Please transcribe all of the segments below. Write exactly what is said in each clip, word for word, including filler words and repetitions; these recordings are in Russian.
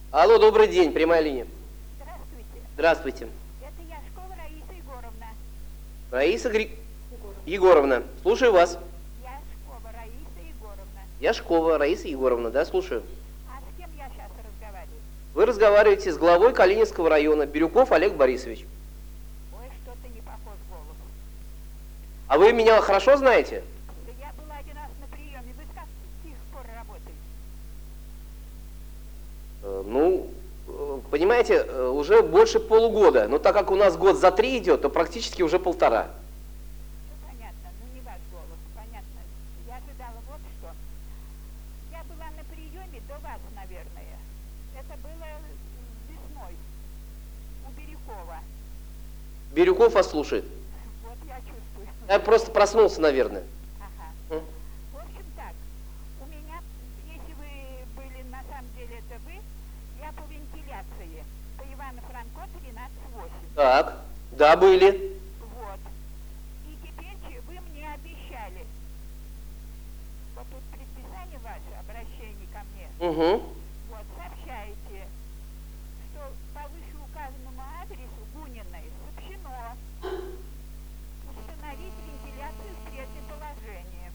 Алло, добрый день, прямая линия. Здравствуйте. Здравствуйте. Это Яшкова Раиса Егоровна. Раиса Гри... Егоровна, слушаю вас. Яшкова Раиса Егоровна. Яшкова Раиса Егоровна, да, слушаю. А с кем я сейчас разговариваю? Вы разговариваете с главой Калининского района, Бирюков Олег Борисович. Ой, что-то не похож голос. А вы меня хорошо знаете? Да я была один раз на приеме. Вы как с тех пор работаете? Э, ну, э, понимаете, э, уже больше полугода. Но так как у нас год за три идет, то практически уже полтора. Все понятно, ну не ваш голос, понятно. Я ожидала вот что. Я была на приеме до вас, наверное. Это было весной у Бирюкова. Бирюков вас слушает. Вот я чувствую. Я просто проснулся, наверное. Ага. М? В общем так, у меня, если вы были, на самом деле это вы, я по вентиляции, по Ивана Франко тринадцать восемь. Так, да, были. Вот. И теперь че- вы мне обещали, вот тут предписание ваше, обращение ко мне, Угу. вот, сообщаете, что по вышеуказанному адресу Буниной сообщено установить вентиляцию в среднем положении.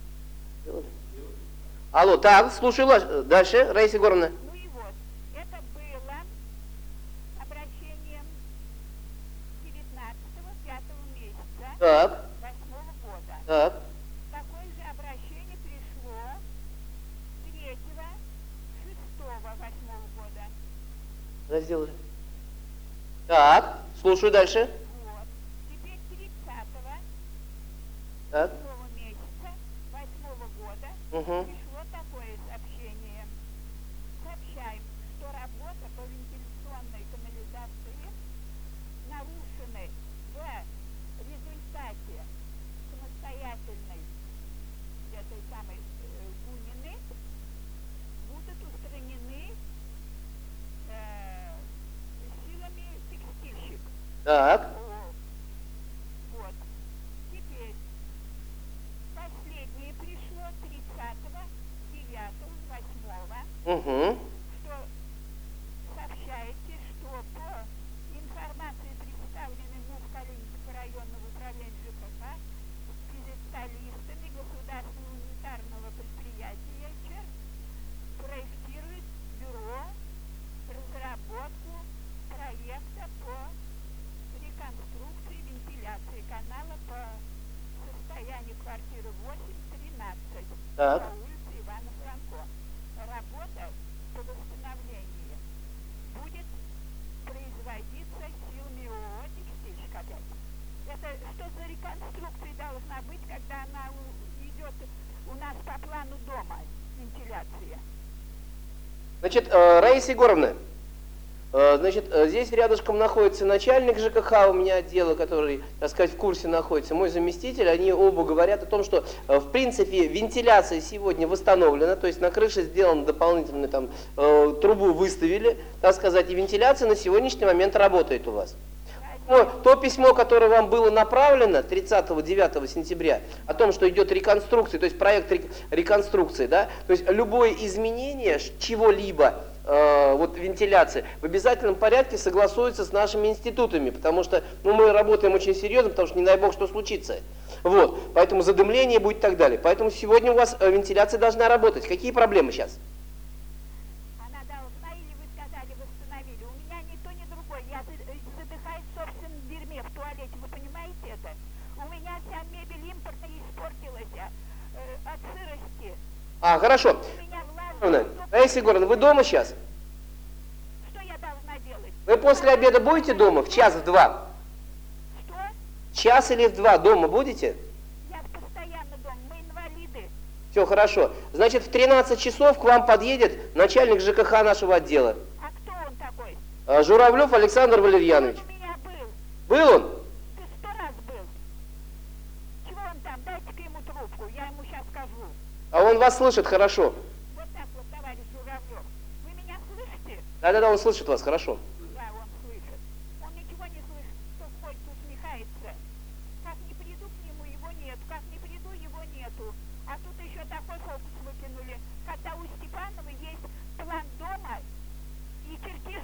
Алло, так, слушаю вас. Дальше, Раиса Егоровна. Ну и вот, это было обращением девятнадцатого пятого месяца Так, восьмого года. так. Такое же обращение пришло третьего шестого восьмого года. Разделали. Так, слушаю дальше. Вот. Теперь тридцатого Так. седьмого месяца восьмого года Угу. пришло такое сообщение. Сообщаем, что работа по вентиляционной канализации нарушены в результате самостоятельной этой самой э, Бунины, будут устранены э, силами текстильщик. Так. О, вот. Теперь последнее пришло тридцатого девятого восьмого, Угу. что сообщаете, что по информации, представленной МУФ Калининского районного управления ЖКХ специалистами государственного унитарного предприятия ЧЕР проектирует бюро разработку проекта по реконструкции вентиляции канала по состоянию квартиры восемь тринадцать Так. по улице Ивана Франко. Работа по восстановлению будет производиться силами ООО «Текстильщик» опять. Это что за реконструкция должна быть, когда она у- идет у нас по плану дома, вентиляция? Значит, э, Раиса Егоровна, э, значит, э, здесь рядышком находится начальник ЖКХ у меня отдела, который, так сказать, в курсе находится, мой заместитель. Они оба говорят о том, что, э, в принципе, вентиляция сегодня восстановлена, то есть на крыше сделано дополнительную там э, трубу выставили, так сказать, и вентиляция на сегодняшний момент работает у вас. Ну, то письмо, которое вам было направлено тридцатого девятого сентября, о том, что идет реконструкция, то есть проект рек- реконструкции, да, то есть любое изменение ш- чего-либо, э, вот вентиляции, в обязательном порядке согласуется с нашими институтами, потому что ну, мы работаем очень серьезно, потому что не дай бог что случится. Вот, поэтому задымление будет и так далее. Поэтому сегодня у вас э, вентиляция должна работать. Какие проблемы сейчас? Она должна, или вы сказали, восстановили. У меня ни то, ни другое. Я за- э, задыхаюсь в собственном дерьме в туалете. Вы понимаете это? У меня вся мебель импортная испортилась э, от сырости. А, хорошо. У меня влажно. Раиса Егоровна, вы дома сейчас? Что я должна делать? Вы после обеда будете дома в час, в два? Что? Час или в два дома будете? Я постоянно дома. Мы инвалиды. Все хорошо. Значит, в тринадцать часов к вам подъедет начальник ЖКХ нашего отдела. А кто он такой? А, Журавлев Александр Валерьянович. Он у меня был. Был он? Ты сто раз был. Чего он там? Дайте-ка ему трубку. Я ему сейчас скажу. А он вас слышит хорошо. Вот так вот, товарищ Журавлев. Вы меня слышите? Да-да-да, он слышит вас хорошо. Да, он слышит. Он ничего не слышит, что ходит, усмехается. Как не приду к нему, его нет. Как не приду, его нету. А тут еще такой фокус выкинули, когда у Степанова есть план дома и чертеж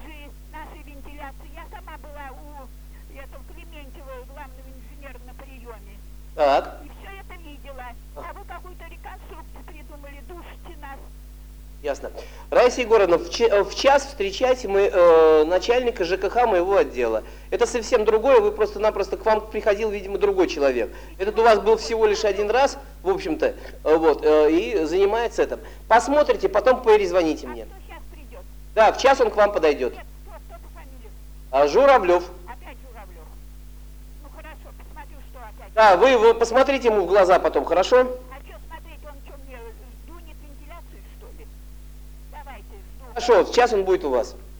Ясно. Раиса Егоровна, в, ч- в час встречайте мы э, начальника ЖКХ моего отдела. Это совсем другое, вы просто-напросто, к вам приходил, видимо, другой человек. Этот у вас был всего лишь один раз, в общем-то, э, вот, э, и занимается этим. Посмотрите, потом перезвоните мне. А кто сейчас придет? Да, в час он к вам подойдет. Нет, кто, кто по фамилии? А, Журавлев. Опять Журавлев. Ну хорошо, посмотрю, что опять. Да, вы, вы посмотрите ему в глаза потом, хорошо? А что смотреть, он что мне, сдунет вентиляцию, что ли? Давайте, жду. Хорошо, в час он будет у вас.